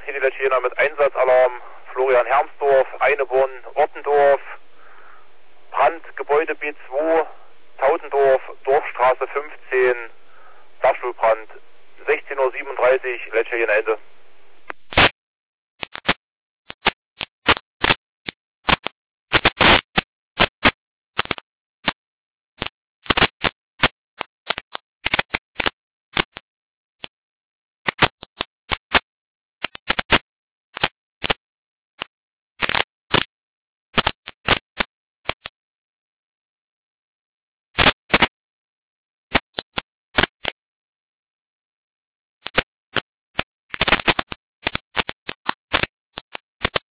Hedi Lecce mit Einsatzalarm, Florian Hermsdorf, Eineborn, Ortendorf, Brand, Gebäude B2, Tautendorf, Dorfstraße 15, Dachstuhlbrand, 16:37 Lecce Ende.